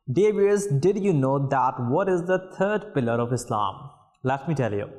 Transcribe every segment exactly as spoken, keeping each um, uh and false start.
Dear viewers, did you know that what is the third pillar of Islam? Let me tell you.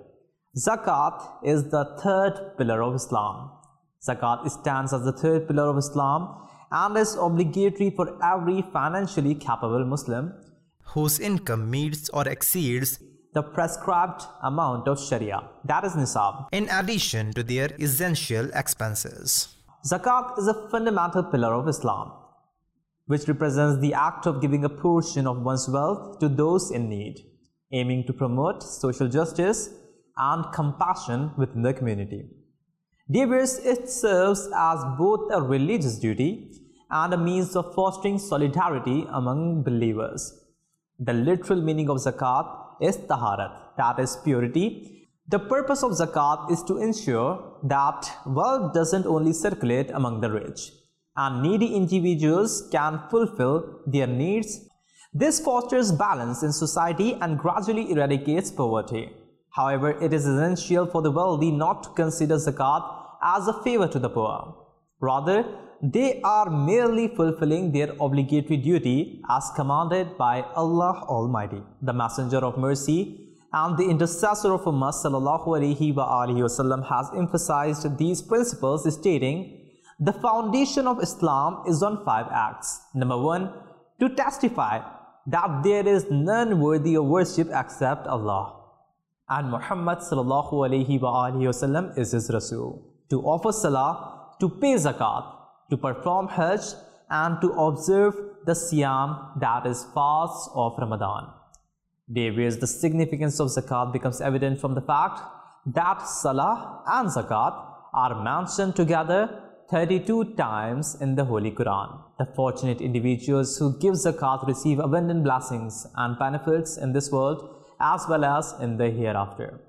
Zakat is the third pillar of Islam. Zakat stands as the third pillar of Islam and is obligatory for every financially capable Muslim whose income meets or exceeds the prescribed amount of Sharia, that is Nisab, in addition to their essential expenses. Zakat is a fundamental pillar of Islam, which represents the act of giving a portion of one's wealth to those in need, aiming to promote social justice and compassion within the community. Dear viewers, it serves as both a religious duty and a means of fostering solidarity among believers. The literal meaning of zakat is taharat, that is purity. The purpose of zakat is to ensure that wealth doesn't only circulate among the rich, and needy individuals can fulfill their needs. This fosters balance in society and gradually eradicates poverty. However, it is essential for the wealthy not to consider zakat as a favor to the poor. Rather, they are merely fulfilling their obligatory duty as commanded by Allah Almighty, the Messenger of Mercy and the Intercessor of Ummah sallallahu alaihi wa alihi wasallam has emphasized these principles, stating, the foundation of Islam is on five acts. Number one, to testify that there is none worthy of worship except Allah, and Muhammad sallallahu alaihi wa alihi wasallam is his Rasul. To offer salah, to pay zakat, to perform hajj, and to observe the siyam, that is fast of Ramadan. Dear viewers, the significance of zakat becomes evident from the fact that salah and zakat are mentioned together thirty-two times in the Holy Quran. The fortunate individuals who give zakat receive abundant blessings and benefits in this world as well as in the hereafter.